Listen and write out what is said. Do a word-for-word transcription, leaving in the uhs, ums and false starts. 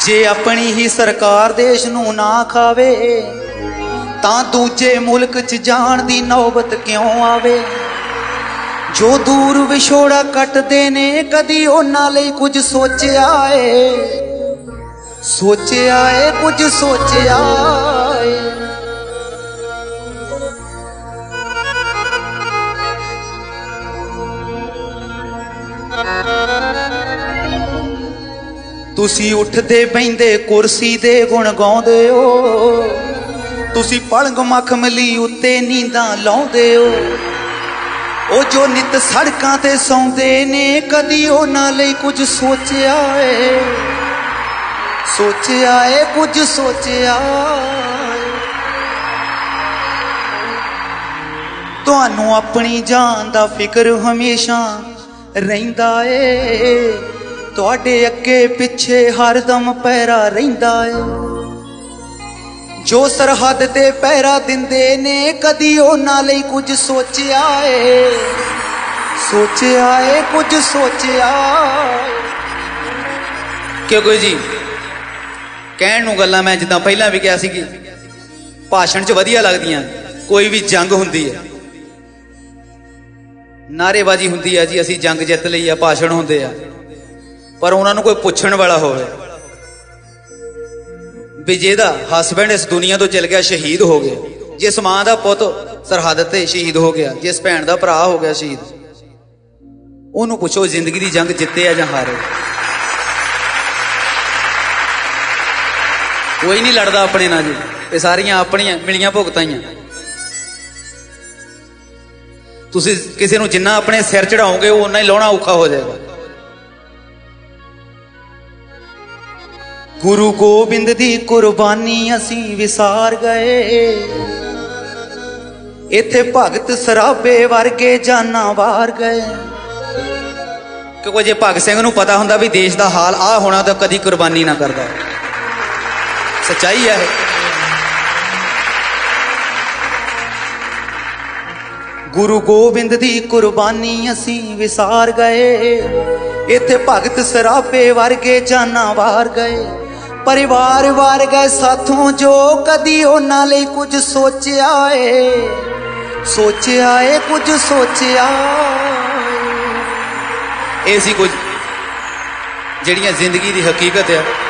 जे अपनी ही सरकार देश नूं ना खावे तां दूजे मुल्क च जाण दी नौबत क्यों आवे। जो दूर विछोड़ा कटदे ने कदी उन्हां लई कुछ सोचिया है, सोचिया है कुछ सोचिया है। तुसी उठदे बैंदे कुर्सी दे गुण गाउंदे हो, तुसी पलंग मखमली उत्ते नींदां लाउंदे हो। ओ जो नित सड़कां ते सौंदे ने कदी उन्हां लई कुछ सोचिया है, सोचिया है कुछ सोचिया है। तुहानू अपनी जान दा फिक्र हमेशा रहिंदा है, तुहाडे अगे पिछे हरदम पैरा रहिंदा है। जो सरहद ते पैरा दिंदे ने कदी उन्हां लई कुछ सोचिया है, सोचिया है कुछ सोचिया है। क्योंकि जी कहण नूं गल्लां मैं जिद्दां पहलां भी कहा सी कि भाषण च वधिया लगदियां, कोई भी जंग हुंदी है नारेबाजी हुंदी है जी असीं जंग जित लई आ, भाषण हुंदे आ, पर उन्हां नूं कोई पुछण वाला होवे भी जेदा हसबैंड इस दुनिया तो चल गया शहीद हो गया, जिस मां दा पुत सरहद ते शहीद हो गया, जिस भैन दा भरा हो गया शहीद, उन्होंने पुछो जिंदगी दी जंग जिते या जां हारे। कोई नहीं लड़दा अपने ना जी, ये सारियां अपनियां मिलियां भुगताइयां। तुसी किसी नूं जिन्ना अपने सिर चढ़ाओगे उन्ना ही लाउणा औखा हो जाएगा। गुरु गोबिंद दी कुर्बानी असीं विसार गए, इत्थे भगत सराबे वर्गे जाना वार गए। क्योंकि जे भगत सिंह नूं पता हुंदा भी देश दा हाल आ होना तो कदी कुर्बानी ना करदा। सच्चाई है। गुरु गोबिंद दी कुर्बानी असीं विसार गए, इत्थे भगत सराबे वर्गे जाना वार गए। परिवार वार गए साथों जो कदी उन्हां लई कुछ सोचिया है, सोचिया है कुछ सोचिया। ऐसी कुछ जड़ियां जिंदगी दी हकीकत है।